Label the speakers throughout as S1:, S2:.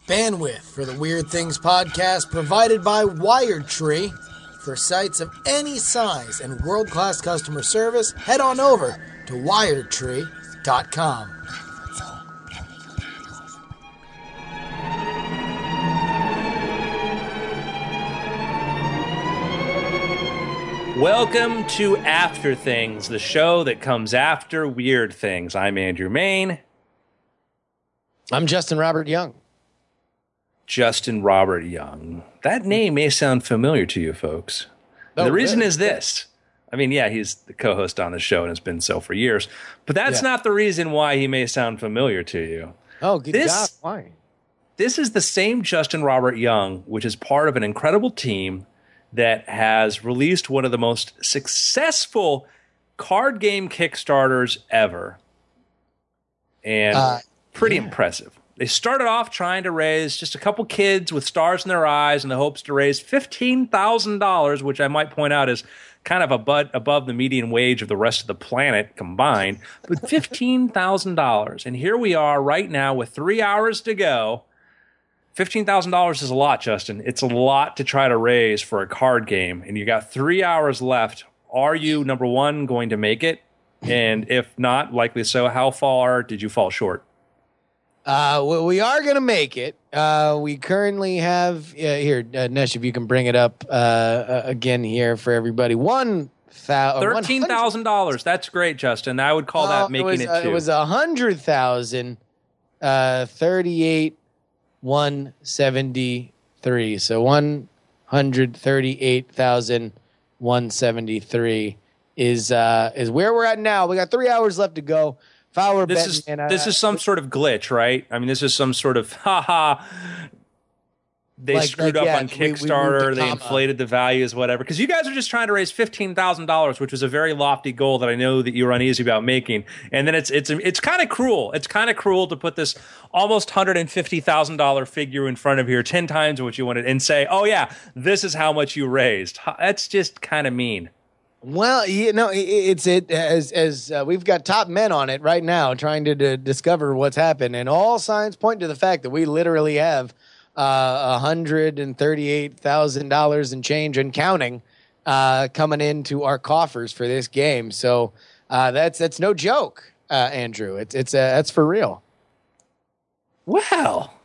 S1: Bandwidth for the Weird Things podcast provided by WiredTree. For sites of any size and world-class customer service, head on over to wiredtree.com.
S2: Welcome to After Things, the show that comes after Weird Things. I'm Andrew Main.
S3: I'm Justin Robert Young.
S2: Justin Robert Young. That name may sound familiar to you folks.
S3: Oh,
S2: the reason
S3: really?
S2: is this. I mean, yeah, he's the co-host on the show and has been so for years. But that's not the reason why he may sound familiar to you.
S3: Oh, good God. Why?
S2: This is the same Justin Robert Young, which is part of an incredible team that has released one of the most successful card game Kickstarters ever. And pretty impressive. They started off trying to raise just a couple kids with stars in their eyes in the hopes to raise $15,000, which I might point out is kind of above the median wage of the rest of the planet combined, but $15,000. And here we are right now with 3 hours to go. $15,000 is a lot, Justin. It's a lot to try to raise for a card game, and you got 3 hours left. Are you, number one, going to make it? And if not, likely so, how far did you fall short?
S3: Well, we are going to make it. We currently have, here, Nesh, if you can bring it up again here for everybody.
S2: $13,000. That's great, Justin. I would call that making it too.
S3: It was 100,000, 38,173. So 138,173 is where we're at now. We got 3 hours left to go.
S2: This is some sort of glitch, right? I mean, this is some sort of they screwed up on Kickstarter. They inflated the values, whatever. Because you guys are just trying to raise $15,000, which was a very lofty goal that I know that you were uneasy about making. And then it's kind of cruel. It's kind of cruel to put this almost $150,000 figure in front of here, 10 times what you wanted, and say, "Oh yeah, this is how much you raised." That's just kind of mean.
S3: Well, as we've got top men on it right now trying to discover what's happened, and all signs point to the fact that we literally have $138,000 and change and counting coming into our coffers for this game. So that's no joke, Andrew. That's for real.
S2: Well,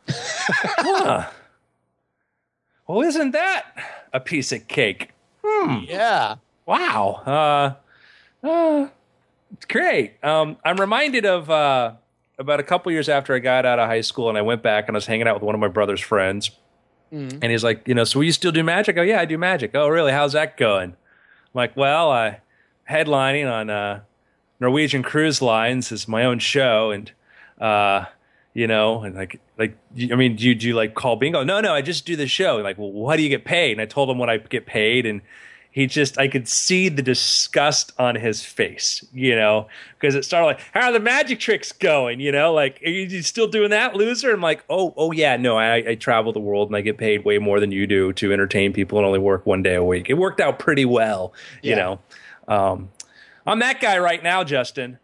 S2: well, isn't that a piece of cake?
S3: Yeah.
S2: Wow. It's great. I'm reminded of about a couple years after I got out of high school and I went back and I was hanging out with one of my brother's friends. And he's like, so will you still do magic? Oh, yeah, I do magic. Oh, really? How's that going? I'm like, well, headlining on Norwegian Cruise Lines is my own show. And, and do you like call bingo? No, I just do the show. And like, well, what do you get paid? And I told him what I get paid. And I could see the disgust on his face, because it started like, how are the magic tricks going? Like, are you still doing that, loser? I'm like, oh yeah, no, I travel the world and I get paid way more than you do to entertain people and only work 1 day a week. It worked out pretty well, I'm that guy right now, Justin.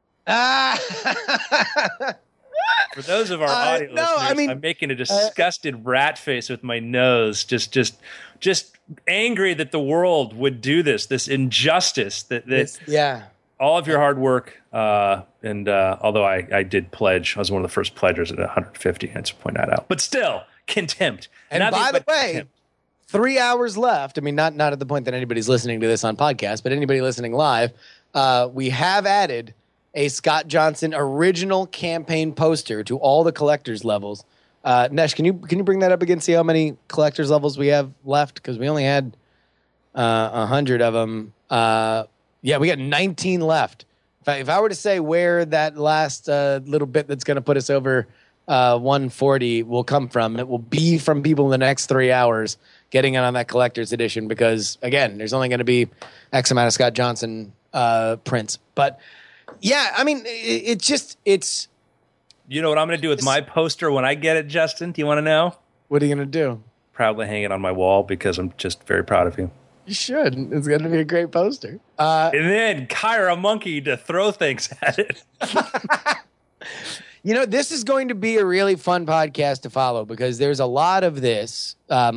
S2: For those of our audio listeners, I'm making a disgusted rat face with my nose, just angry that the world would do this injustice, all of your hard work. And although I did pledge, I was one of the first pledgers at 150, I had to point that out. But still, contempt.
S3: And by the way, contempt. 3 hours left. I mean, not at the point that anybody's listening to this on podcast, but anybody listening live, we have added a Scott Johnson original campaign poster to all the collector's levels. Nesh, can you bring that up again? See how many collector's levels we have left? Because we only had 100 of them. We got 19 left. If I were to say where that last little bit that's going to put us over 140 will come from, it will be from people in the next 3 hours getting it on that collector's edition. Because again, there's only going to be X amount of Scott Johnson prints, but. Yeah, I mean, it's.
S2: You know what I'm going to do with my poster when I get it, Justin? Do you want to know?
S3: What are you going to do?
S2: Proudly hang it on my wall because I'm just very proud of you.
S3: You should. It's going to be a great poster.
S2: And then hire a monkey to throw things at it.
S3: You know, this is going to be a really fun podcast to follow because there's a lot of this.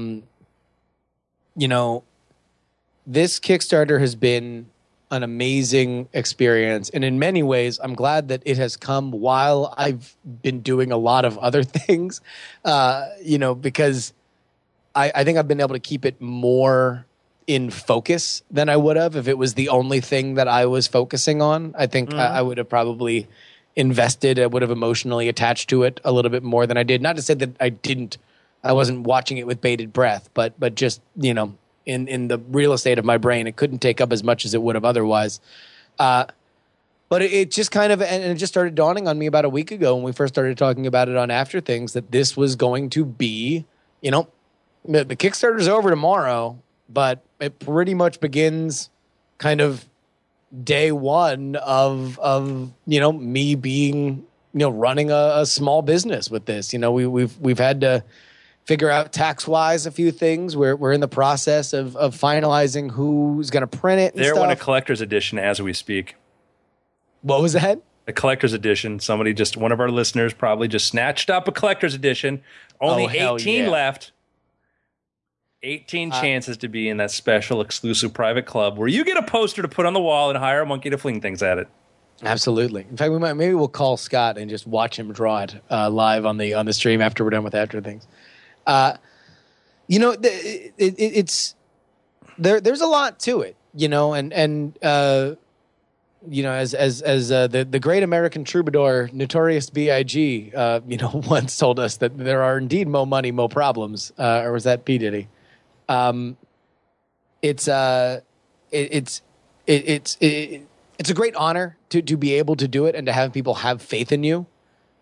S3: You know, this Kickstarter has been an amazing experience. And in many ways, I'm glad that it has come while I've been doing a lot of other things, you know, because I think I've been able to keep it more in focus than I would have if it was the only thing that I was focusing on. I think I would have probably invested, I would have emotionally attached to it a little bit more than I did. Not to say that I wasn't watching it with bated breath, but just, you know, in the real estate of my brain, it couldn't take up as much as it would have otherwise. But it just kind of, and it just started dawning on me about a week ago when we first started talking about it on After Things, that this was going to be, you know, the Kickstarter's over tomorrow, but it pretty much begins kind of day one of you know, me being, you know, running a small business with this. You know, we've had to figure out tax-wise a few things. We're in the process of finalizing who's going to print it and
S2: They're
S3: stuff.
S2: in a collector's edition as we speak.
S3: What was that?
S2: A collector's edition. Somebody one of our listeners probably just snatched up a collector's edition. Only 18 left. 18 chances to be in that special exclusive private club where you get a poster to put on the wall and hire a monkey to fling things at it.
S3: Absolutely. In fact, maybe we'll call Scott and just watch him draw it live on the stream after we're done with After Things. You know, it's there's a lot to it, you know, and you know, as the great American troubadour Notorious B.I.G. You know, once told us that there are indeed mo money, mo problems, or was that P. Diddy? It's a great honor to be able to do it and to have people have faith in you.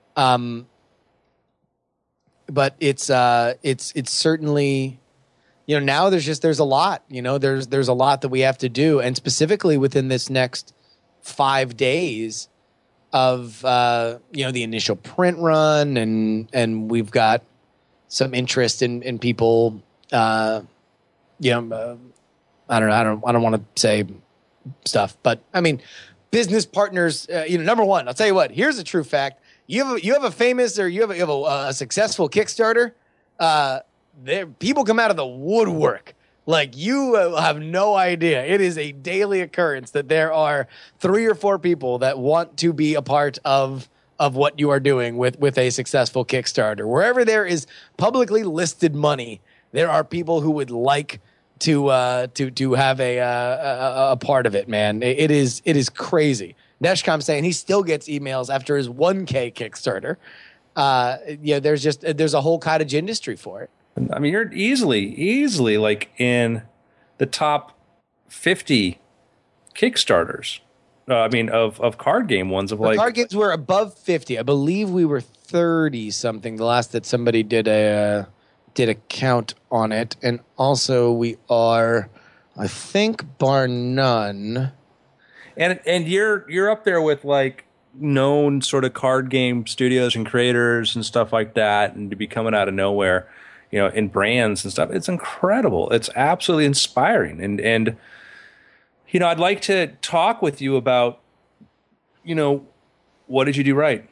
S3: But it's certainly, you know, now there's a lot, you know, there's a lot that we have to do. And specifically within this next 5 days of, you know, the initial print run and we've got some interest in people, you know, I don't want to say stuff, but I mean, business partners, you know, number one, I'll tell you what, here's a true fact. You have a famous, or you have a successful Kickstarter. People come out of the woodwork. Like, you have no idea. It is a daily occurrence that there are 3 or 4 people that want to be a part of what you are doing with a successful Kickstarter. Wherever there is publicly listed money, there are people who would like to have a part of it, man. It is crazy. Neshcom saying he still gets emails after his 1K Kickstarter. Yeah, there's a whole cottage industry for it.
S2: I mean, you're easily like in the top 50 Kickstarters. I mean, of card game ones. Of like
S3: card games were above 50. I believe we were 30 something. The last that somebody did a count on it, and also we are, I think, bar none.
S2: And you're up there with like known sort of card game studios and creators and stuff like that, and to be coming out of nowhere, you know, in brands and stuff. It's incredible. It's absolutely inspiring. And you know, I'd like to talk with you about, you know, what did you do right?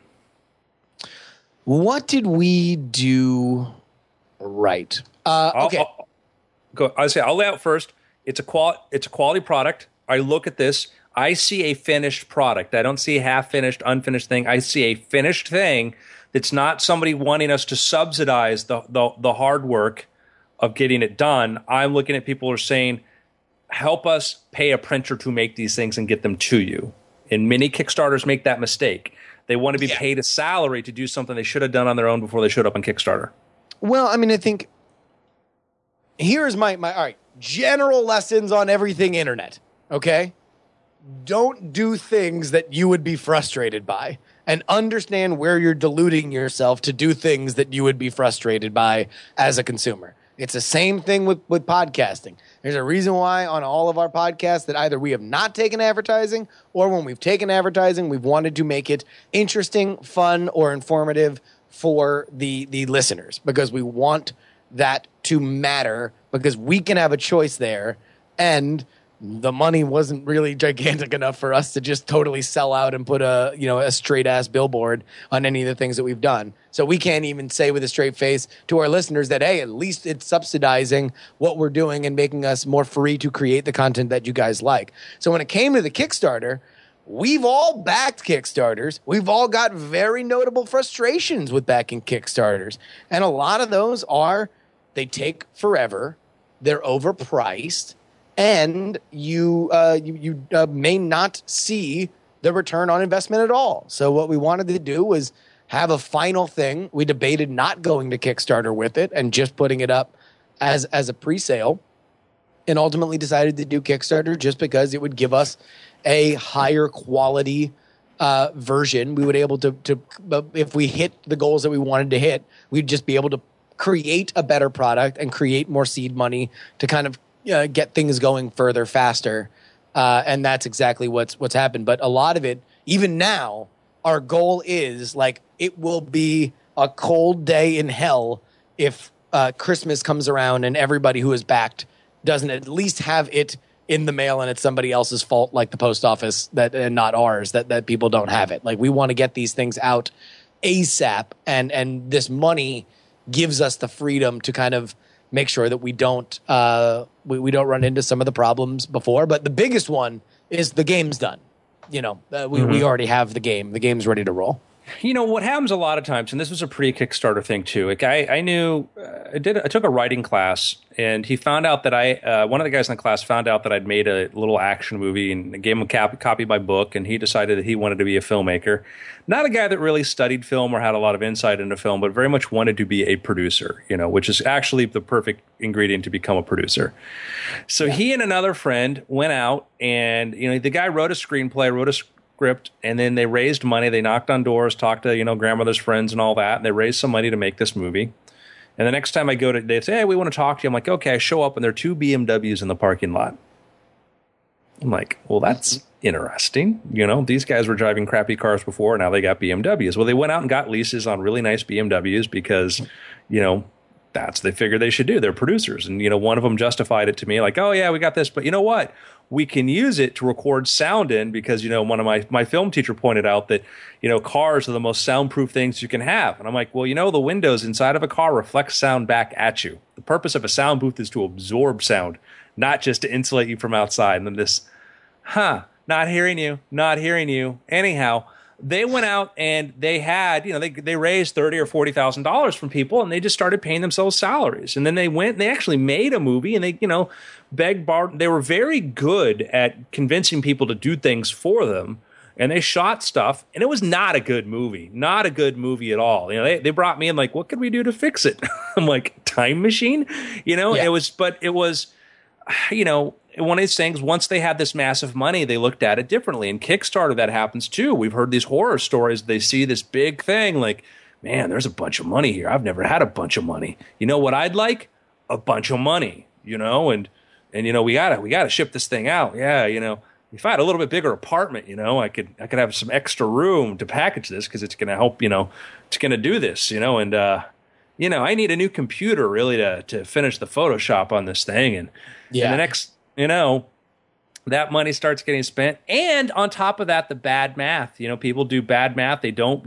S3: What did we do right? Okay.
S2: I'll lay out first. It's a quality product. I look at this. I see a finished product. I don't see a half-finished, unfinished thing. I see a finished thing that's not somebody wanting us to subsidize the hard work of getting it done. I'm looking at people who are saying, help us pay a printer to make these things and get them to you. And many Kickstarters make that mistake. They want to be paid a salary to do something they should have done on their own before they showed up on Kickstarter.
S3: Well, I mean, I think here's my all right, general lessons on everything internet, okay? Don't do things that you would be frustrated by, and understand where you're deluding yourself to do things that you would be frustrated by as a consumer. It's the same thing with podcasting. There's a reason why on all of our podcasts that either we have not taken advertising, or when we've taken advertising, we've wanted to make it interesting, fun, or informative for the listeners, because we want that to matter, because we can have a choice there, and the money wasn't really gigantic enough for us to just totally sell out and put a straight ass billboard on any of the things that we've done. So we can't even say with a straight face to our listeners that, hey, at least it's subsidizing what we're doing and making us more free to create the content that you guys like. So when it came to the Kickstarter, we've all backed Kickstarters. We've all got very notable frustrations with backing Kickstarters. And a lot of those are, they take forever, they're overpriced, and you may not see the return on investment at all. So what we wanted to do was have a final thing. We debated not going to Kickstarter with it and just putting it up as a pre-sale, and ultimately decided to do Kickstarter just because it would give us a higher quality version. We would able to if we hit the goals that we wanted to hit, we'd just be able to create a better product and create more seed money to kind of get things going further, faster. And that's exactly what's happened. But a lot of it, even now, our goal is like, it will be a cold day in hell if Christmas comes around and everybody who is backed doesn't at least have it in the mail and it's somebody else's fault, like the post office, and not ours, that people don't have it. Like, we want to get these things out ASAP, and this money gives us the freedom to kind of make sure that we don't we don't run into some of the problems before. But the biggest one is the game's done. We already have the game. The game's ready to roll.
S2: What happens a lot of times, and this was a pre-Kickstarter thing too. Like I knew, I took a writing class, and he found out that one of the guys in the class found out that I'd made a little action movie, and gave him a copy of my book, and he decided that he wanted to be a filmmaker. Not a guy that really studied film or had a lot of insight into film, but very much wanted to be a producer, which is actually the perfect ingredient to become a producer. So he and another friend went out, and the guy wrote a screenplay, wrote a script, and then they raised money. They knocked on doors, talked to grandmother's friends and all that, and they raised some money to make this movie. And the next time I go to, they say, hey, we want to talk to you. I'm like, okay. I show up, and there are 2 BMWs in the parking lot. I'm like, well, that's interesting. These guys were driving crappy cars before, now they got BMWs. Well, they went out and got leases on really nice BMWs because that's they figured they should do. They're producers. And one of them justified it to me like, oh yeah, we got this, but you know what, we can use it to record sound in, because one of my film teacher pointed out that cars are the most soundproof things you can have. And I'm like, well, the windows inside of a car reflect sound back at you. The purpose of a sound booth is to absorb sound, not just to insulate you from outside. And then this not hearing you anyhow. They went out and they had, they raised $30,000 or $40,000 from people, and they just started paying themselves salaries. And then they actually made a movie, and they, begged, borrowed. They were very good at convincing people to do things for them. And they shot stuff, and it was not a good movie at all. They brought me in like, what could we do to fix it? I'm like, time machine, yeah. It was, one of these things, once they had this massive money, they looked at it differently. And Kickstarter, that happens too. We've heard these horror stories. They see this big thing like, man, there's a bunch of money here. I've never had a bunch of money. You know what I'd like? A bunch of money, and we gotta ship this thing out. Yeah, if I had a little bit bigger apartment, I could have some extra room to package this, because it's gonna help, it's gonna do this, and I need a new computer really to finish the Photoshop on this thing. And the next, that money starts getting spent. And on top of that, the bad math. People do bad math. They don't,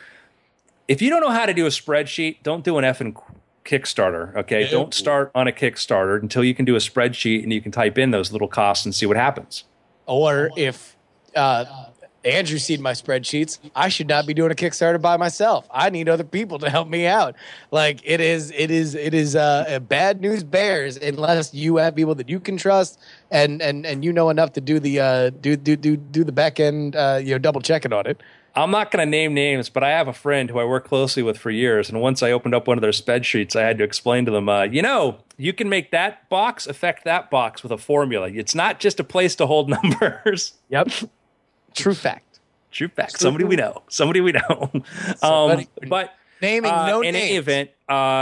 S2: if you don't know how to do a spreadsheet, don't do an effing Kickstarter, okay?
S3: Nope.
S2: Don't start on a Kickstarter until you can do a spreadsheet and you can type in those little costs and see what happens.
S3: Or if Andrew's seen my spreadsheets, I should not be doing a Kickstarter by myself. I need other people to help me out. Like, it is bad news bears unless you have people that you can trust and enough to do the do the back end double checking on it.
S2: I'm not going to name names, but I have a friend who I work closely with for years, and once I opened up one of their spreadsheets, I had to explain to them, you can make that box affect that box with a formula. It's not just a place to hold numbers.
S3: Yep. True fact.
S2: Somebody we know. But
S3: naming no
S2: in
S3: names.
S2: any event,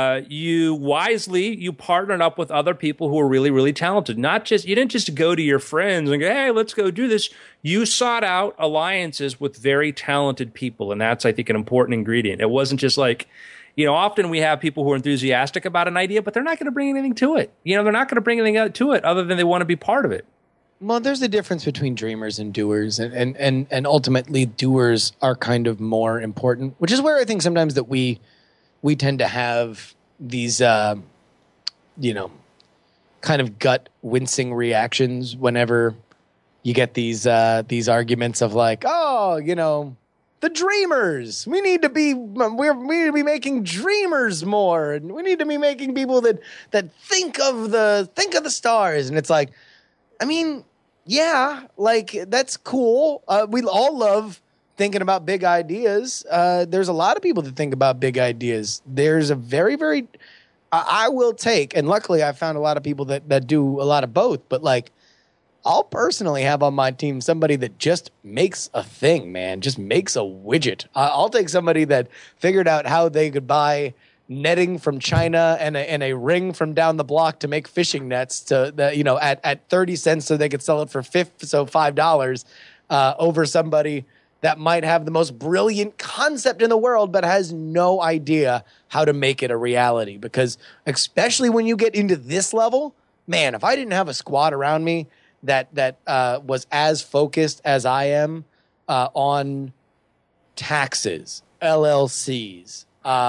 S2: you partnered up with other people who are really, really talented. You didn't just go to your friends and go, hey, let's go do this. You sought out alliances with very talented people, and that's, I think, an important ingredient. It wasn't just like, often we have people who are enthusiastic about an idea, but they're not going to bring anything to it. They're not going to bring anything to it other than they want to be part of it.
S3: Well, there's a difference between dreamers and doers, and ultimately doers are kind of more important, which is where I think sometimes that we tend to have these, kind of gut wincing reactions whenever you get these arguments of like, oh, the dreamers. We need to be making dreamers more, and we need to be making people that think of the stars. And it's like, I mean, yeah, like that's cool. We all love thinking about big ideas. There's a lot of people that think about big ideas. There's a very, very I will take, and luckily I found a lot of people that do a lot of both, but like I'll personally have on my team somebody that just makes a thing, man, just makes a widget. I'll take somebody that figured out how they could buy netting from China and a ring from down the block to make fishing nets at 30 cents so they could sell it for $5 over somebody that might have the most brilliant concept in the world but has no idea how to make it a reality. Because especially when you get into this level, man, if I didn't have a squad around me that was as focused as I am on taxes, LLCs,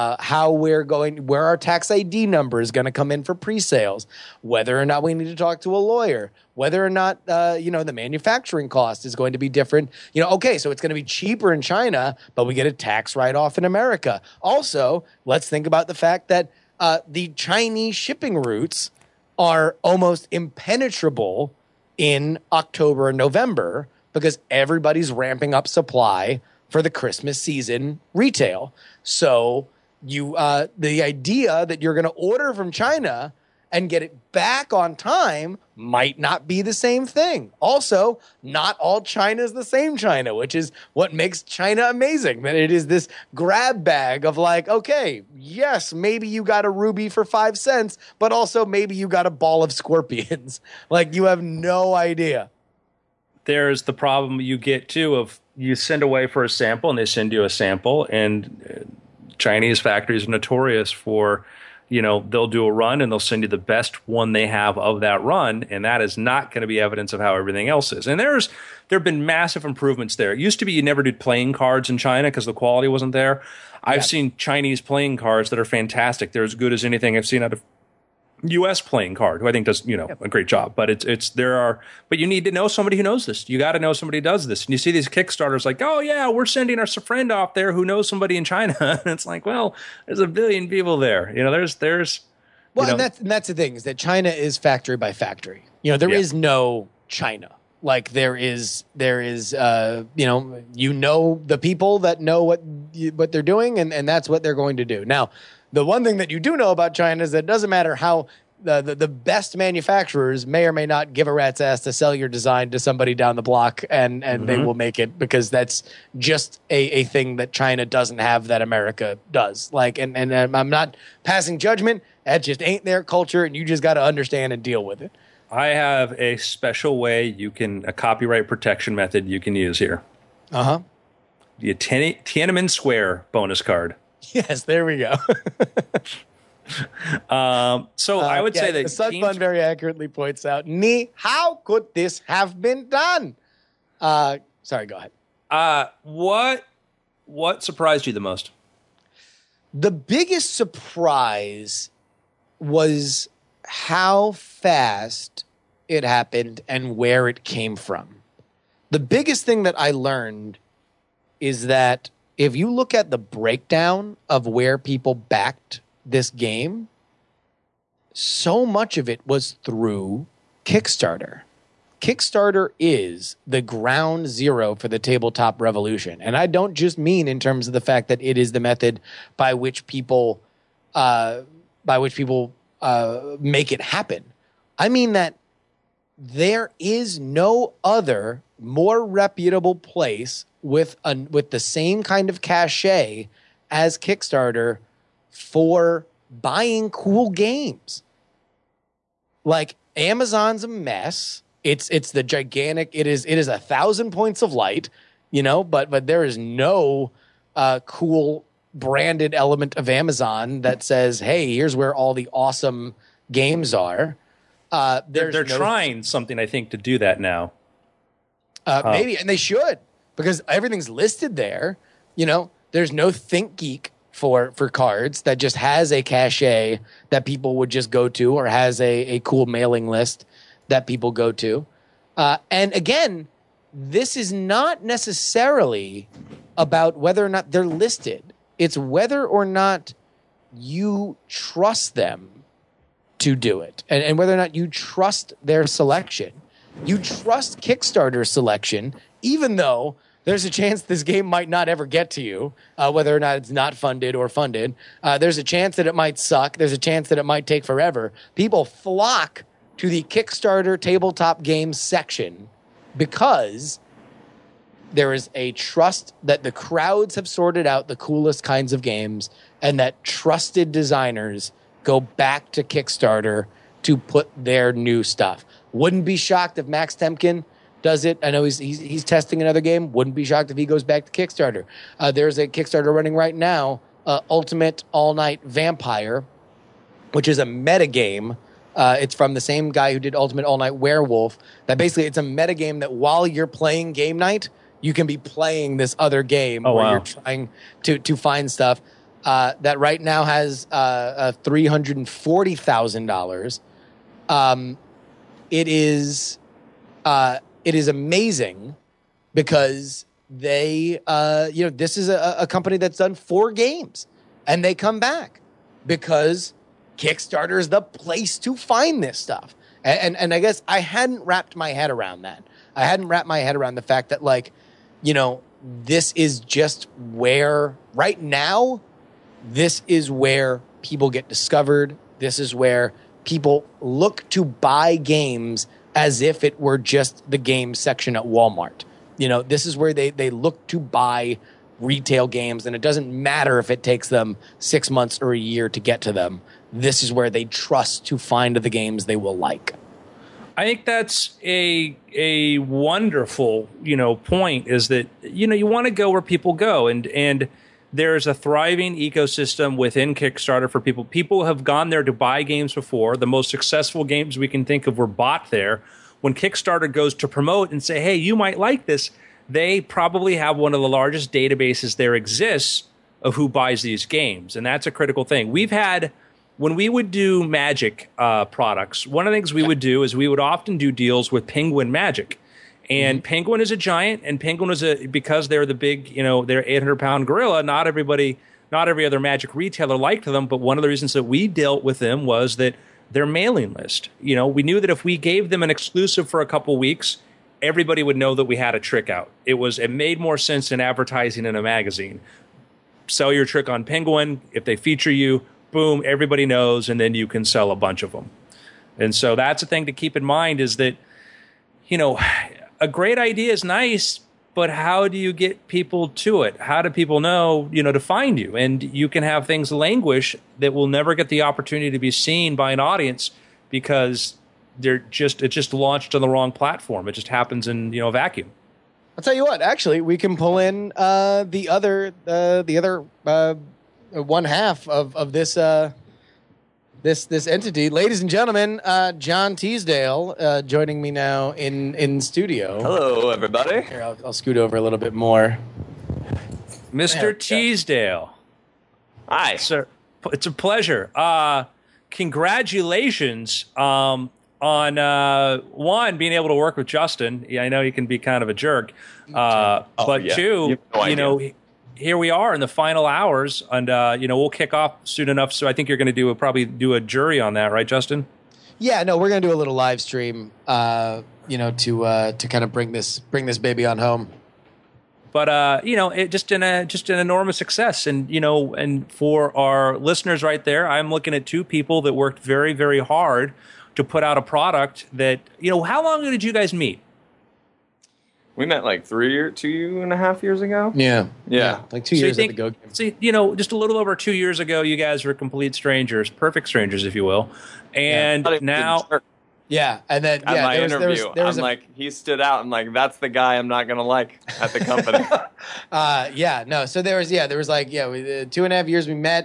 S3: where our tax ID number is going to come in for pre-sales, whether or not we need to talk to a lawyer, whether or not, the manufacturing cost is going to be different. Okay, so it's going to be cheaper in China, but we get a tax write-off in America. Also, let's think about the fact that the Chinese shipping routes are almost impenetrable in October and November because everybody's ramping up supply for the Christmas season retail. So the idea that you're going to order from China and get it back on time might not be the same thing. Also, not all China is the same China, which is what makes China amazing. That it is this grab bag of like, okay, yes, maybe you got a ruby for 5 cents, but also maybe you got a ball of scorpions. Like you have no idea.
S2: There's the problem you get too of you send away for a sample and they send you a sample, and Chinese factories are notorious for, they'll do a run and they'll send you the best one they have of that run, and that is not going to be evidence of how everything else is. And there have been massive improvements there. It used to be you never did playing cards in China because the quality wasn't there. I've seen Chinese playing cards that are fantastic. They're as good as anything I've seen out of U.S. playing card, who I think does, a great job. But but you need to know somebody who knows this. You got to know somebody who does this. And you see these Kickstarters like, oh yeah, we're sending our friend off there who knows somebody in China. And it's like, well, there's a billion people there. There's.
S3: Well, and that's the thing, is that China is factory by factory. There is no China. Like there is the people that know what they're doing, and that's what they're going to do. Now, the one thing that you do know about China is that it doesn't matter how the best manufacturers may or may not give a rat's ass to sell your design to somebody down the block, and they will make it, because that's just a thing that China doesn't have that America does. Like, and I'm not passing judgment. That just ain't their culture, and you just got to understand and deal with it.
S2: I have a special way a copyright protection method you can use here.
S3: Uh-huh.
S2: The Tiananmen Square bonus card.
S3: Yes, there we go.
S2: I would say that
S3: the Sun Fund very accurately points out, how could this have been done? Sorry, go ahead.
S2: What surprised you the most?
S3: The biggest surprise was how fast it happened and where it came from. The biggest thing that I learned is that if you look at the breakdown of where people backed this game, so much of it was through Kickstarter. Kickstarter is the ground zero for the tabletop revolution. And I don't just mean in terms of the fact that it is the method by which people make it happen. I mean that there is no other more reputable place with the same kind of cachet as Kickstarter for buying cool games. Like, Amazon's a mess. It's the gigantic. It is 1,000 points of light, but there is no cool branded element of Amazon that says, hey, here's where all the awesome games are.
S2: They're trying something, I think, to do that now.
S3: Maybe, and they should, because everything's listed there. You know, there's no ThinkGeek for cards that just has a cachet that people would just go to, or has a cool mailing list that people go to. And again, this is not necessarily about whether or not they're listed. It's whether or not you trust them to do it, and whether or not you trust their selection. You trust Kickstarter's selection, even though there's a chance this game might not ever get to you, whether or not it's not funded or funded. There's a chance that it might suck. There's a chance that it might take forever. People flock to the Kickstarter tabletop games section because there is a trust that the crowds have sorted out the coolest kinds of games, and that trusted designers go back to Kickstarter to put their new stuff. Wouldn't be shocked if Max Temkin does it. I know he's testing another game. Wouldn't be shocked if he goes back to Kickstarter. There's a Kickstarter running right now, Ultimate All Night Vampire, which is a meta game. It's from the same guy who did Ultimate All Night Werewolf. That basically, it's a meta game that while you're playing game night, you can be playing this other game where you're trying to find stuff. That right now has $340,000. It is amazing because they, this is a company that's done 4 games, and they come back because Kickstarter is the place to find this stuff. And I guess I hadn't wrapped my head around that. I hadn't wrapped my head around the fact that, like, this is just where right now, this is where people get discovered. This is where people look to buy games as if it were just the game section at Walmart. This is where they look to buy retail games, and it doesn't matter if it takes them 6 months or a year to get to them. This is where they trust to find the games they will like.
S2: I think that's a wonderful, point, is that, you want to go where people go, and there's a thriving ecosystem within Kickstarter for people. People have gone there to buy games before. The most successful games we can think of were bought there. When Kickstarter goes to promote and say, hey, you might like this, they probably have one of the largest databases there exists of who buys these games. And that's a critical thing. We've had, when we would do Magic products, one of the things we would do is we would often do deals with Penguin Magic. And Penguin is a giant, and Penguin is because they're the big, they're 800-pound gorilla. Not every other Magic retailer liked them, but one of the reasons that we dealt with them was that their mailing list. We knew that if we gave them an exclusive for a couple weeks, everybody would know that we had a trick out. It made more sense than advertising in a magazine. Sell your trick on Penguin. If they feature you, boom, everybody knows, and then you can sell a bunch of them. And so that's a thing to keep in mind, is that, a great idea is nice, but how do you get people to it? How do people know, to find you? And you can have things languish that will never get the opportunity to be seen by an audience because it just launched on the wrong platform. It just happens in, a vacuum.
S3: I'll tell you what, actually, we can pull in the other one half of this this entity. Ladies and gentlemen, John Teasdale joining me now in studio.
S4: Hello, everybody.
S3: Here, I'll scoot over a little bit more.
S2: Mr. Teasdale.
S4: Hi.
S2: Sir, it's a pleasure. Congratulations on one, being able to work with Justin. Yeah, I know he can be kind of a jerk. But
S4: yeah.
S2: Two, here we are in the final hours, and we'll kick off soon enough. So I think you're going to probably do a jury on that, right, Justin?
S3: Yeah, no, we're going to do a little live stream, to kind of bring this baby on home.
S2: But it just an enormous success, and for our listeners right there, I'm looking at 2 people that worked very, very hard to put out a product that, how long did you guys meet?
S4: We met like 2.5 years ago.
S3: Yeah. Like 2 years at the Go Game.
S2: So, just a little over 2 years ago, you guys were complete strangers, perfect strangers, if you will. And now...
S3: Yeah, and then
S4: at my interview,
S3: there was
S4: he stood out. I'm like, that's the guy I'm not gonna like at the company.
S3: So there was 2.5 years we met.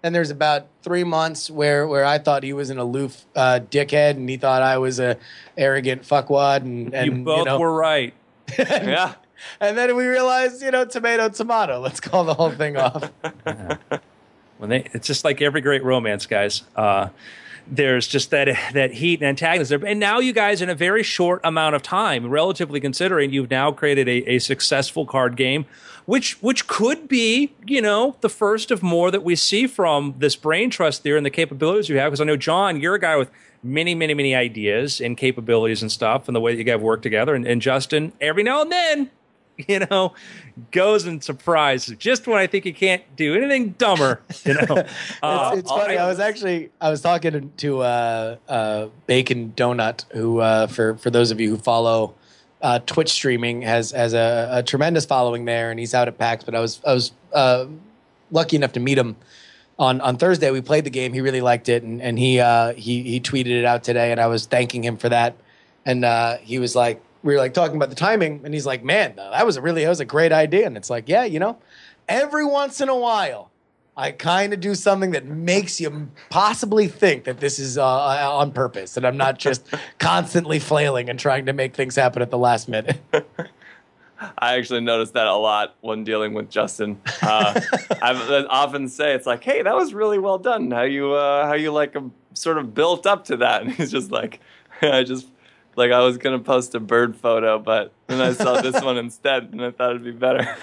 S3: Then there's about 3 months where I thought he was an aloof dickhead, and he thought I was a arrogant fuckwad. And
S2: you both were right.
S4: Yeah.
S3: And then we realized, tomato. Let's call the whole thing off.
S2: It's just like every great romance, guys. There's just that heat and antagonism. And now you guys, in a very short amount of time, relatively considering, you've now created a successful card game, which could be, the first of more that we see from this brain trust theory and the capabilities you have. Because I know, John, you're a guy with many, many, many ideas and capabilities and stuff, and the way that you guys work together. And Justin, every now and then, goes and surprises just when I think you can't do anything dumber.
S3: It's funny. I was talking to Bacon Donut, who for those of you who follow Twitch streaming has a tremendous following there, and he's out at PAX. But I was lucky enough to meet him on Thursday. We played the game. He really liked it, and he tweeted it out today, and I was thanking him for that. And he was like, we were talking about the timing, and he's like, man, that was a great idea. And it's like, yeah, every once in a while, I kind of do something that makes you possibly think that this is on purpose, and I'm not just constantly flailing and trying to make things happen at the last minute.
S4: I actually noticed that a lot when dealing with Justin. I often say, it's like, hey, that was really well done. How you sort of built up to that. And he's just like, I was going to post a bird photo, but then I saw this one instead, and I thought it'd be better.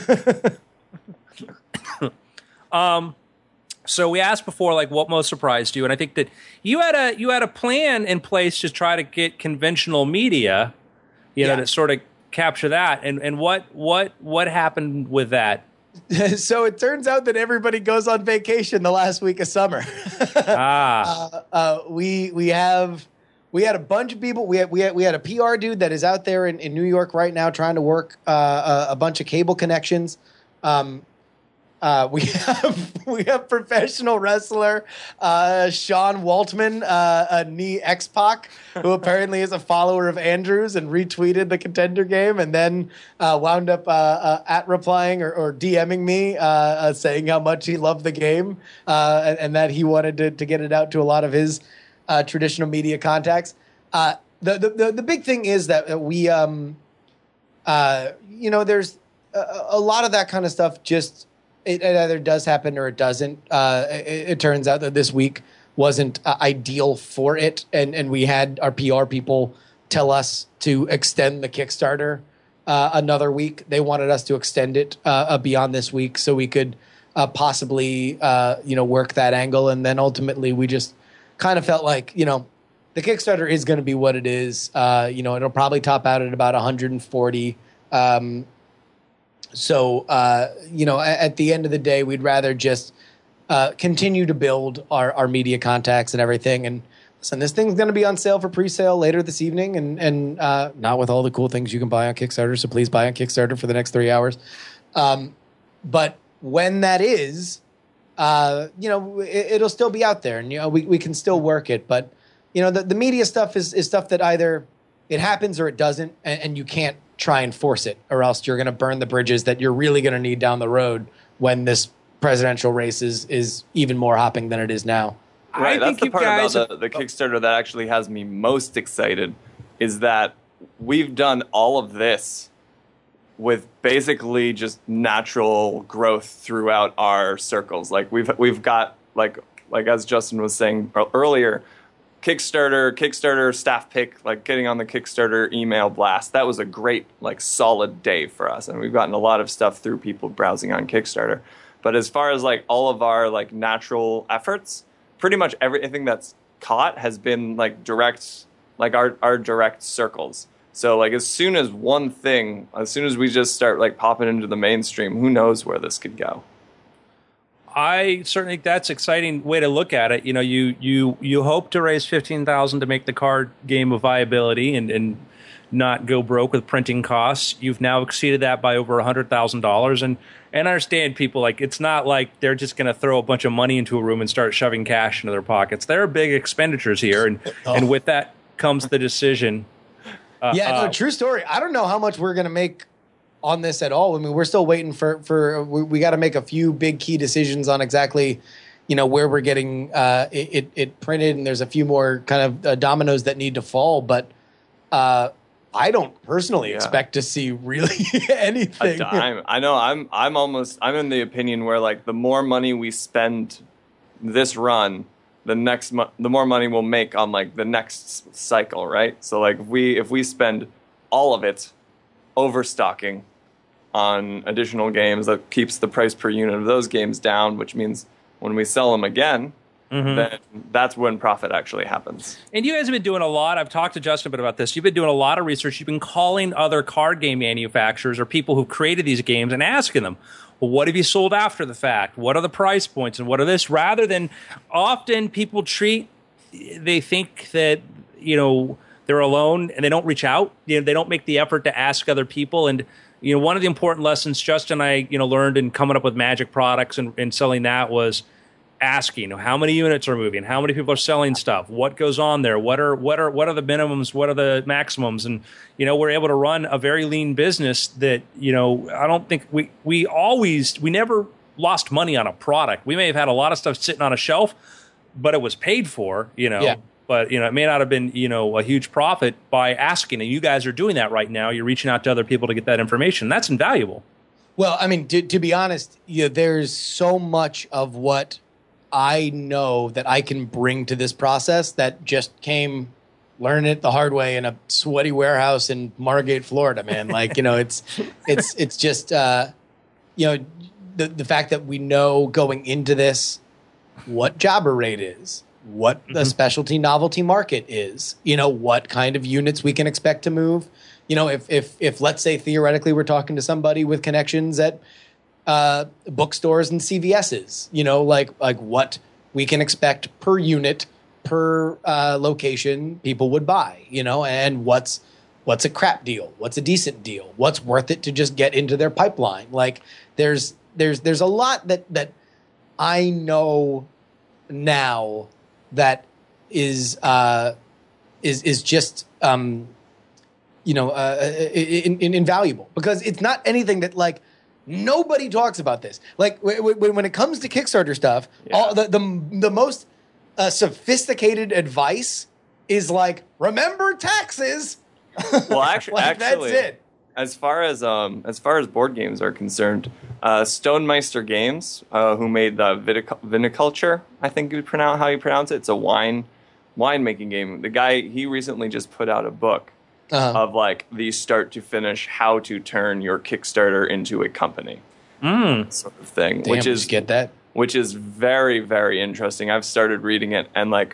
S2: So we asked before, what most surprised you, and I think that you had a plan in place to try to get conventional media, to sort of capture that. And what happened with that?
S3: So it turns out that everybody goes on vacation the last week of summer. We had a bunch of people. We had a PR dude that is out there in New York right now trying to work a bunch of cable connections. We have professional wrestler Sean Waltman, a knee X-Pac, who apparently is a follower of Andrews and retweeted the Contender game, and then wound up at replying or DMing me saying how much he loved the game and that he wanted to get it out to a lot of his traditional media contacts. The big thing is that we, there's a lot of that kind of stuff. Just it either does happen or it doesn't. It turns out that this week wasn't ideal for it, and we had our PR people tell us to extend the Kickstarter another week. They wanted us to extend it beyond this week so we could possibly work that angle, and then ultimately we just kind of felt like, the Kickstarter is going to be what it is. It'll probably top out at about 140. So, at the end of the day, we'd rather just continue to build our media contacts and everything. And listen, this thing's going to be on sale for pre-sale later this evening, and not with all the cool things you can buy on Kickstarter. So please buy on Kickstarter for the next 3 hours. But when that is, it'll still be out there, and we can still work it. But the media stuff is stuff that either it happens or it doesn't, and you can't try and force it, or else you're going to burn the bridges that you're really going to need down the road when this presidential race is even more hopping than it is now.
S4: Right,
S2: I think
S4: that's the part
S2: guys
S4: about the Kickstarter that actually has me most excited, is that we've done all of this with basically just natural growth throughout our circles. We've got as Justin was saying earlier, Kickstarter staff pick, getting on the Kickstarter email blast. That was a great solid day for us, and we've gotten a lot of stuff through people browsing on Kickstarter. But as far as all of our natural efforts, pretty much everything that's caught has been direct, our direct circles. So as soon as we just start popping into the mainstream, who knows where this could go.
S2: I certainly think that's an exciting way to look at it. You hope to raise $15,000 to make the card game a viability and not go broke with printing costs. You've now exceeded that by over $100,000, and I understand people it's not like they're just going to throw a bunch of money into a room and start shoving cash into their pockets. There are big expenditures here, and with that comes the decision.
S3: True story. I don't know how much we're going to make on this at all. I mean, we're still waiting for we got to make a few big key decisions on exactly, where we're getting it printed, and there's a few more kind of dominoes that need to fall. But I don't personally expect to see really anything.
S4: A dime. I know. I'm in the opinion where like the more money we spend this run, the more money we'll make on like the next cycle, right? So like if we spend all of it overstocking on additional games, that keeps the price per unit of those games down, which means when we sell them again, then that's when profit actually happens.
S2: And you guys have been doing a lot. I've talked to Justin a bit about this. You've been doing a lot of research. You've been calling other card game manufacturers or people who created these games and asking them, well, what have you sold after the fact? What are the price points and what are this? Rather than often people they think that, they're alone and they don't reach out. They don't make the effort to ask other people. And, one of the important lessons Justin and I, learned in coming up with Magic products and selling that was asking how many units are moving, how many people are selling stuff, what goes on there, what are the minimums, what are the maximums, and we're able to run a very lean business that I don't think we never lost money on a product. We may have had a lot of stuff sitting on a shelf, but it was paid for, But it may not have been a huge profit by asking, and you guys are doing that right now. You're reaching out to other people to get that information. That's invaluable.
S3: Well, I mean, to be honest, there's so much of what I know that I can bring to this process that just came learning it the hard way in a sweaty warehouse in Margate, Florida, man. Like, it's just, the fact that we know going into this what jobber rate is, what the specialty novelty market is, what kind of units we can expect to move. If let's say theoretically we're talking to somebody with connections at bookstores and CVS's, like what we can expect per unit, per location people would buy, and what's a crap deal, what's a decent deal, what's worth it to just get into their pipeline. Like there's a lot that I know now that is just invaluable, because it's not anything that like nobody talks about this. Like when it comes to Kickstarter stuff, all the most sophisticated advice is like, remember taxes.
S4: Well, actually,
S3: that's it.
S4: As far as board games are concerned, Stonemeister Games, who made the Viniculture, I think how you pronounce it. It's a winemaking game. The guy, he recently just put out a book of like the start to finish how to turn your Kickstarter into a company sort of thing.
S3: Damn, get that?
S4: Which is very, very interesting. I've started reading it, and I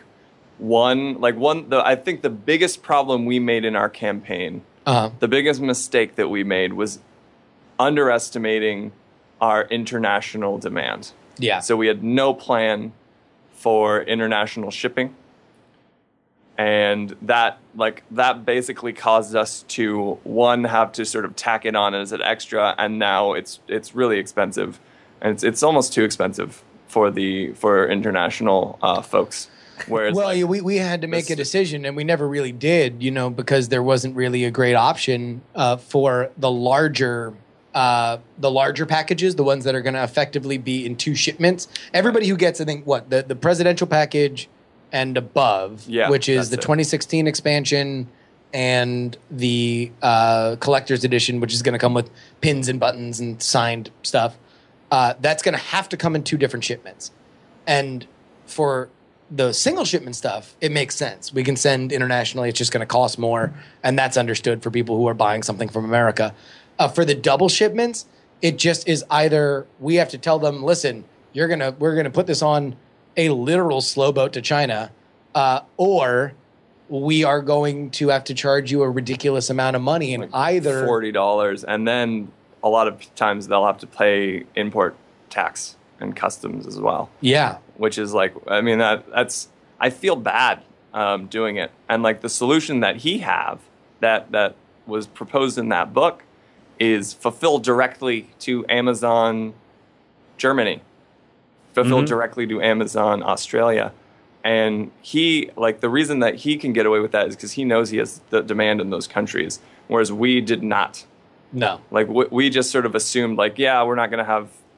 S4: think the biggest problem we made in our campaign, the biggest mistake that we made was underestimating our international demand.
S3: Yeah.
S4: So we had no plan for international shipping. And that basically caused us to, one, have to sort of tack it on as an extra, and now it's really expensive, and it's almost too expensive for international folks. Whereas,
S3: well, we had to make a decision, and we never really did, because there wasn't really a great option for the larger packages, the ones that are going to effectively be in 2 shipments. Everybody who gets, I think, the presidential package and above, which is the 2016 expansion and the collector's edition, which is going to come with pins and buttons and signed stuff. That's going to have to come in 2 different shipments. And for the single shipment stuff, it makes sense. We can send internationally. It's just going to cost more, and that's understood for people who are buying something from America. For the double shipments, it just is either we have to tell them, listen, we're gonna put this on a literal slow boat to China, or we are going to have to charge you a ridiculous amount of money, and either
S4: $40, and then a lot of times they'll have to pay import tax and customs as well.
S3: Yeah,
S4: which is like, I mean, that's I feel bad doing it, and like the solution that that was proposed in that book is fulfilled directly to Amazon Germany. Fulfilled directly to Amazon Australia. And the reason that he can get away with that is because he knows he has the demand in those countries, whereas we did not.
S3: No.
S4: We just sort of assumed, we're not going to have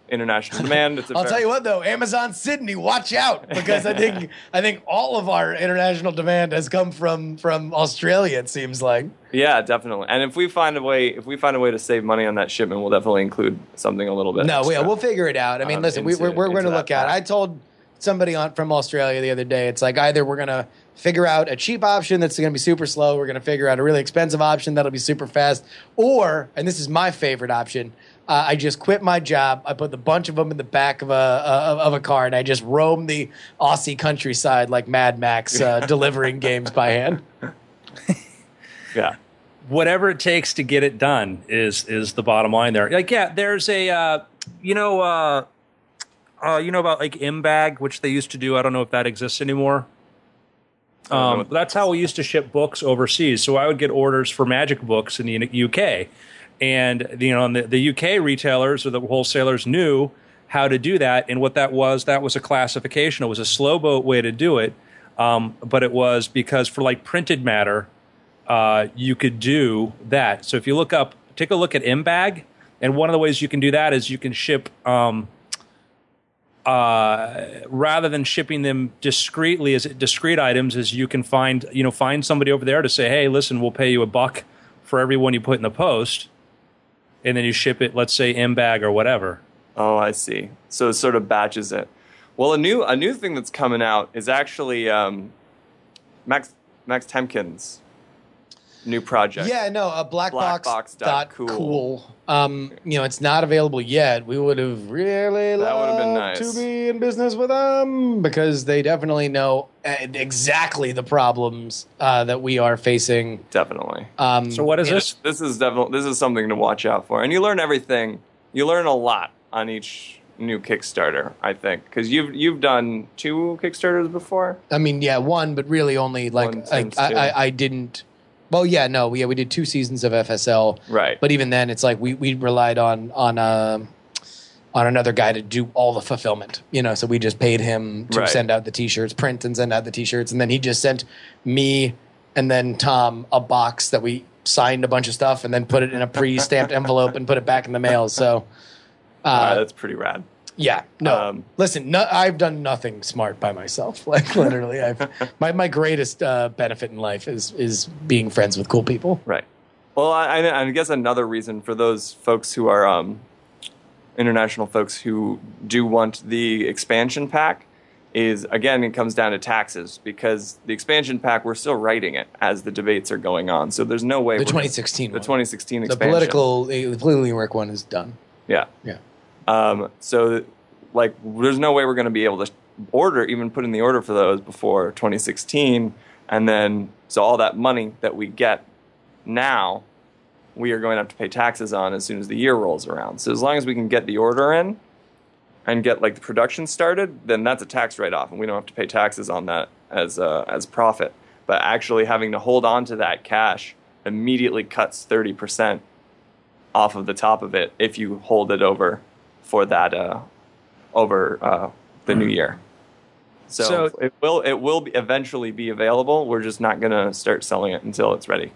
S4: international demand.
S3: I'll tell you what, though, Amazon Sydney, watch out, because I think all of our international demand has come from Australia. It seems like.
S4: Yeah, definitely. And if we find a way to save money on that shipment, we'll definitely include something a little bit.
S3: No,
S4: extra,
S3: we'll figure it out. I mean, listen, we're going to look at it. I told somebody from Australia the other day, it's like either we're going to figure out a cheap option that's going to be super slow, we're going to figure out a really expensive option that'll be super fast, or, and this is my favorite option, I just quit my job, I put a bunch of them in the back of a car, and I just roam the Aussie countryside like Mad Max, delivering games by hand.
S4: Yeah.
S2: Whatever it takes to get it done is the bottom line there. Like, yeah, there's a, you know about like MBag, which they used to do. I don't know if that exists anymore. That's how we used to ship books overseas. So I would get orders for Magic books in the UK. And, the UK retailers or the wholesalers knew how to do that. And what that was a classification. It was a slow boat way to do it. But it was because for like printed matter, you could do that. So if you take a look at MBag, and one of the ways you can do that is you can ship, rather than shipping them discreetly as discrete items, is you can find somebody over there to say, hey, listen, we'll pay you $1 for every one you put in the post, and then you ship it, let's say MBag or whatever.
S4: Oh, I see. So it sort of batches it. Well, a new thing that's coming out is actually Max Temkin's new project.
S3: Yeah, no, blackbox.cool.
S4: Cool.
S3: It's not available yet. We would have really loved
S4: been nice
S3: to be in business with them, because they definitely know exactly the problems that we are facing.
S4: Definitely.
S2: So what is this?
S4: This is something to watch out for, and you learn everything. You learn a lot on each new Kickstarter, I think, because you've done 2 Kickstarters before.
S3: I mean, yeah, one, but really only I didn't. Well, yeah, no, we did 2 seasons of FSL,
S4: right?
S3: But even then, it's like we relied on another guy to do all the fulfillment, So we just paid him to send out the T-shirts, print and send out the T-shirts, and then he just sent me and then Tom a box that we signed a bunch of stuff and then put it in a pre-stamped envelope and put it back in the mail. So
S4: that's pretty rad.
S3: Yeah, no. Listen, I've done nothing smart by myself. Like literally, my greatest benefit in life is being friends with cool people.
S4: Right. Well, I guess another reason for those folks who are international folks who do want the expansion pack is, again, it comes down to taxes, because the expansion pack, we're still writing it as the debates are going on. So there's no way
S3: the 2016
S4: expansion.
S3: The politically work one is done.
S4: Yeah.
S3: Yeah.
S4: So, like, there's no way we're going to be able to put in the order for those before 2016. And then, so all that money that we get now, we are going to have to pay taxes on as soon as the year rolls around. So as long as we can get the order in and get, like, the production started, then that's a tax write-off, and we don't have to pay taxes on that as profit. But actually having to hold on to that cash immediately cuts 30% off of the top of it if you hold it over for that the new year. So it will eventually be available. We're just not going to start selling it until it's ready.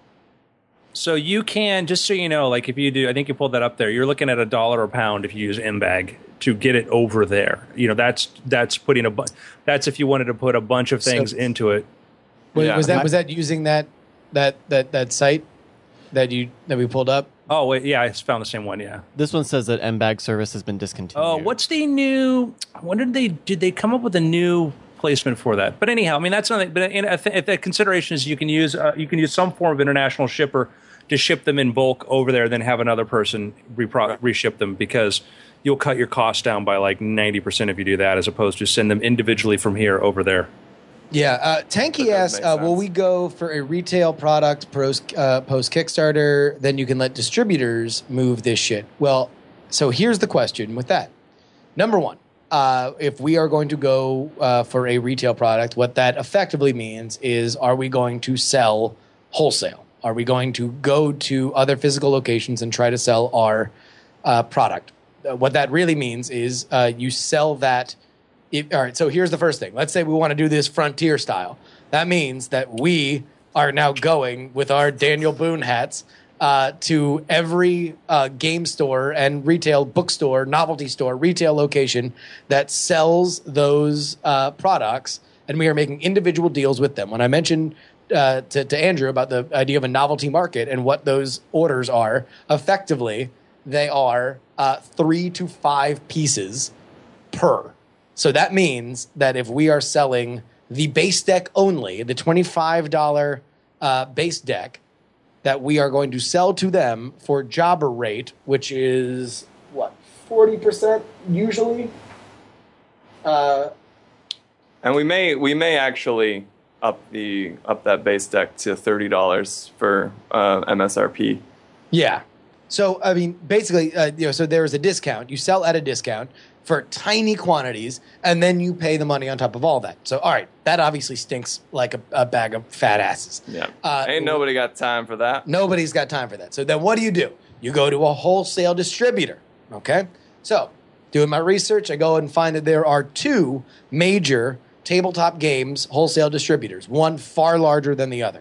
S2: So you can, just so you know, like if you do, I think you pulled that up there, you're looking at $1 a pound if you use MBag to get it over there. That's putting that's if you wanted to put a bunch of things into it.
S3: Was that using that site that we pulled up?
S2: Oh, wait, yeah, I found the same one, yeah.
S5: This one says that MBag service has been discontinued.
S2: Oh, what's the new... Did they come up with a new placement for that? But anyhow, I mean, that's nothing. But if the consideration is you can use some form of international shipper to ship them in bulk over there, then have another person reship them, because you'll cut your costs down by like 90% if you do that, as opposed to send them individually from here over there.
S3: Yeah, Tanky asked, will we go for a retail product post Kickstarter? Then you can let distributors move this shit. Well, so here's the question with that. Number one, if we are going to go for a retail product, what that effectively means is, are we going to sell wholesale? Are we going to go to other physical locations and try to sell our product? What that really means is you sell that. All right, so here's the first thing. Let's say we want to do this Frontier style. That means that we are now going with our Daniel Boone hats to every game store and retail bookstore, novelty store, retail location that sells those products, and we are making individual deals with them. When I mentioned to Andrew about the idea of a novelty market and what those orders are, effectively, they are 3 to 5 pieces per. So that means that if we are selling the base deck only, the $25 base deck, that we are going to sell to them for jobber rate, which is, 40% usually?
S4: And we may actually up that base deck to $30 for MSRP.
S3: Yeah. So I mean, basically, so there is a discount. You sell at a discount for tiny quantities, and then you pay the money on top of all that. So, all right, that obviously stinks like a bag of fat asses.
S4: Yeah. Ain't nobody got time for that.
S3: Nobody's got time for that. So then what do? You go to a wholesale distributor, okay? So doing my research, I go and find that there are 2 major tabletop games wholesale distributors, one far larger than the other.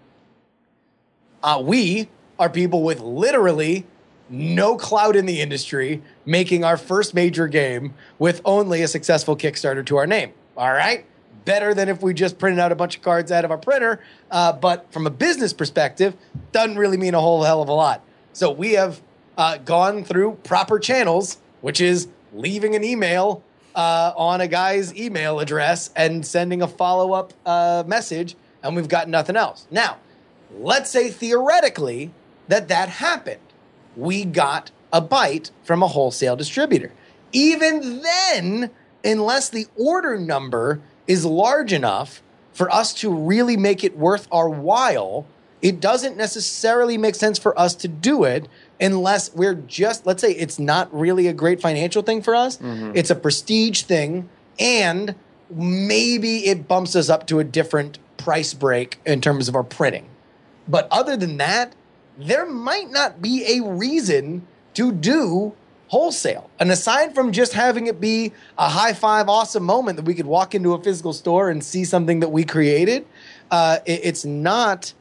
S3: We are people with literally no clout in the industry, making our first major game with only a successful Kickstarter to our name. All right? Better than if we just printed out a bunch of cards out of our printer. But from a business perspective, doesn't really mean a whole hell of a lot. So we have gone through proper channels, which is leaving an email on a guy's email address and sending a follow-up message, and we've got nothing else. Now, let's say theoretically that happened. We got a bite from a wholesale distributor. Even then, unless the order number is large enough for us to really make it worth our while, it doesn't necessarily make sense for us to do it unless we're just, let's say it's not really a great financial thing for us. Mm-hmm. It's a prestige thing, and maybe it bumps us up to a different price break in terms of our printing. But other than that, there might not be a reason to do wholesale. And aside from just having it be a high five awesome moment that we could walk into a physical store and see something that we created, it's not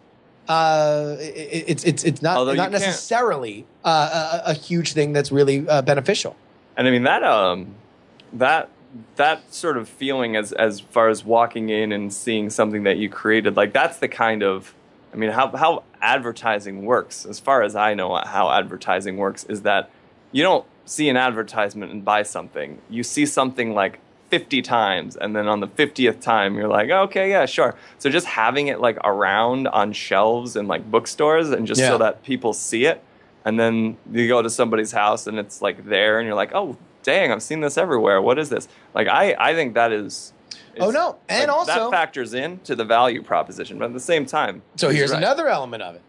S3: not necessarily a huge thing that's really beneficial. And
S4: I mean that sort of feeling as far as walking in and seeing something that you created, like that's the kind of, I mean, how advertising works, as far as I know how advertising works, is that you don't see an advertisement and buy something. You see something like 50 times, and then on the 50th time, you're like, okay, yeah, sure. So just having it like around on shelves in like bookstores and just so that people see it, and then you go to somebody's house and it's like there, and you're like, oh, dang, I've seen this everywhere. What is this? Like, I think that is...
S3: Oh, no. And
S4: like,
S3: also...
S4: that factors in to the value proposition, but at the same time...
S3: So here's another element of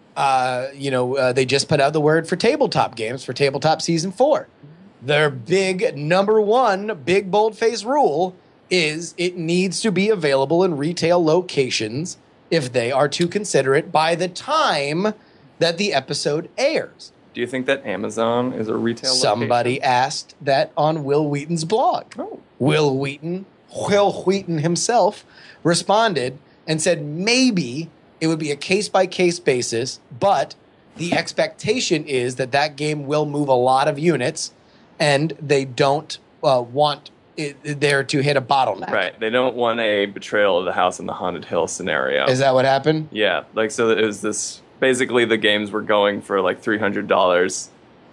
S3: it. They just put out the word for tabletop games for Tabletop Season 4. Their big number 1 big bold-faced rule is it needs to be available in retail locations if they are to consider it by the time that the episode airs.
S4: Do you think that Amazon is a retail location?
S3: Somebody asked that on Will Wheaton's blog.
S4: Oh.
S3: Will Wheaton himself responded and said maybe it would be a case-by-case basis, but the expectation is that game will move a lot of units, and they don't want it there to hit a bottleneck.
S4: Right. They don't want a Betrayal of the House on the Haunted Hill scenario.
S3: Is that what happened?
S4: Yeah. Like, so it was this... Basically, the games were going for like $300,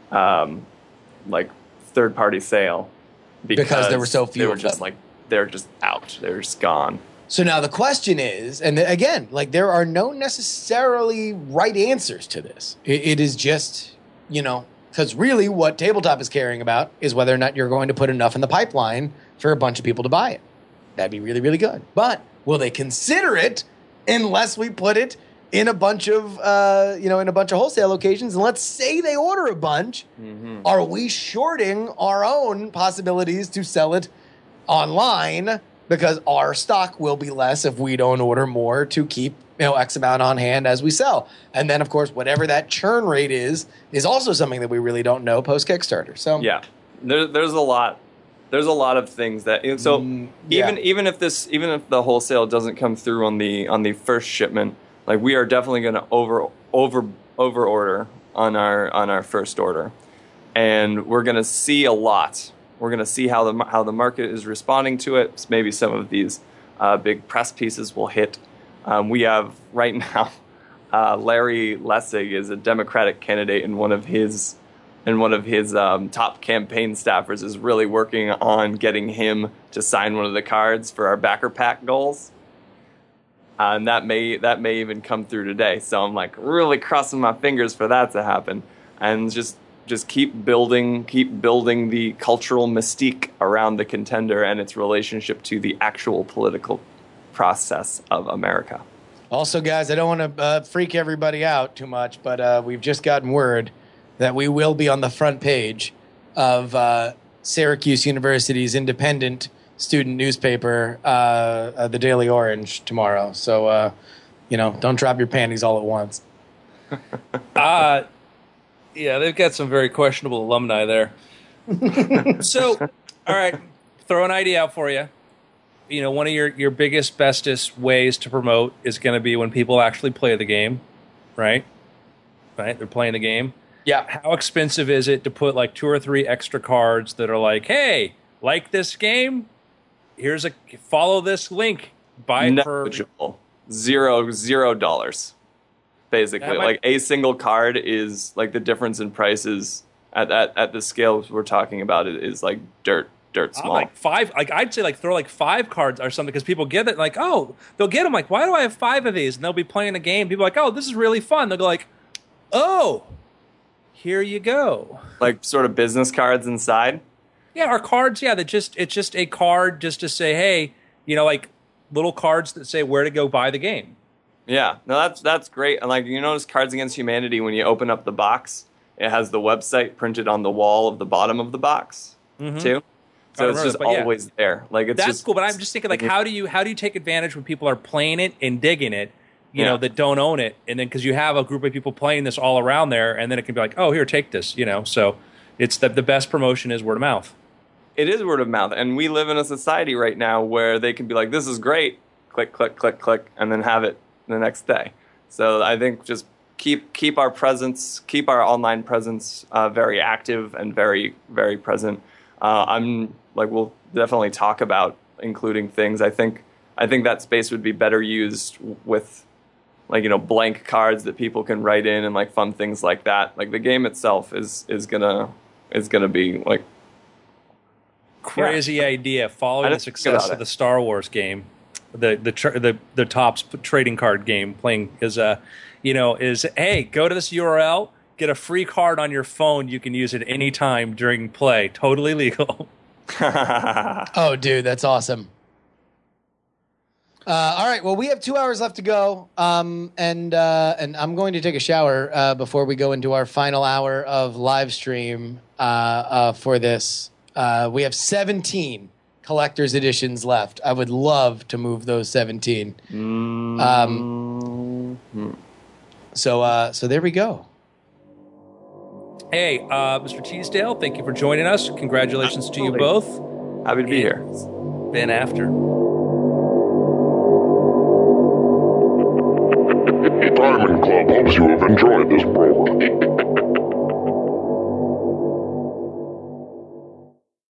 S4: like third-party sale.
S3: Because there were so few
S4: they were
S3: of
S4: just
S3: them.
S4: like, they're just out. They're just gone.
S3: So now the question is, and again, like there are no necessarily right answers to this. It is just, because really what Tabletop is caring about is whether or not you're going to put enough in the pipeline for a bunch of people to buy it. That'd be really, really good. But will they consider it unless we put it in a bunch of wholesale locations? And let's say they order a bunch. Mm-hmm. Are we shorting our own possibilities to sell it online? Because our stock will be less if we don't order more to keep X amount on hand as we sell. And then, of course, whatever that churn rate is also something that we really don't know post Kickstarter. So
S4: yeah, there's a lot. There's a lot of things that even if the wholesale doesn't come through on the first shipment, like we are definitely going to order on our first order, and we're going to see a lot. We're going to see how the market is responding to it. Maybe some of these big press pieces will hit. We have right now Larry Lessig is a Democratic candidate, and one of his top campaign staffers is really working on getting him to sign one of the cards for our backer pack goals. And that may even come through today. So I'm like really crossing my fingers for that to happen, and just keep building the cultural mystique around the contender and its relationship to the actual political process of America.
S3: Also, guys, I don't want to freak everybody out too much, but we've just gotten word that we will be on the front page of Syracuse University's independent student newspaper, the Daily Orange, tomorrow. So, don't drop your panties all at once.
S2: Yeah, they've got some very questionable alumni there. So, all right, throw an idea out for you. One of your biggest, bestest ways to promote is going to be when people actually play the game, right? Right? They're playing the game.
S3: Yeah.
S2: How expensive is it to put like 2 or 3 extra cards that are like, hey, like this game? Follow this link. Buy it for
S4: $0. Basically, like a single card is like the difference in prices at the scales we're talking about is like dirt small.
S2: Like 5, like I'd say like throw like 5 cards or something, because people get it like, oh, they'll get them like, why do I have 5 of these? And they'll be playing a game. People are like, oh, this is really fun. They'll go like, oh, here you go.
S4: Like sort of business cards inside.
S2: Yeah, our cards. Yeah, it's just a card just to say, hey, like little cards that say where to go buy the game.
S4: Yeah, no, that's great. And like, you notice Cards Against Humanity, when you open up the box, it has the website printed on the wall of the bottom of the box too. So it's just always there. Like that's just
S2: cool. But I'm just thinking, like, how do you take advantage when people are playing it and digging it, that don't own it, and then because you have a group of people playing this all around there, and then it can be like, oh, here, take this. So it's the best promotion is word of mouth.
S4: It is word of mouth, and we live in a society right now where they can be like, this is great, click, click, click, click, and then have it the next day. So I think just keep our presence, keep our online presence very active and very, very present. We'll definitely talk about including things. I think that space would be better used with blank cards that people can write in and like fun things like that. Like the game itself is gonna be like
S2: crazy idea following the success of the Star Wars game. The Topps trading card game playing is hey, go to this URL, get a free card on your phone. You can use it anytime during play. Totally legal.
S3: Oh, dude, that's awesome. All right, well, we have 2 hours left to go, and I'm going to take a shower before we go into our final hour of live stream for this. We have 17 collector's editions left. I would love to move those 17. So there we go.
S2: Hey, Mr. Teasdale, thank you for joining us. Congratulations to you both.
S4: Happy to be here.
S2: Ben After.
S6: Diamond Club hopes you have enjoyed this program.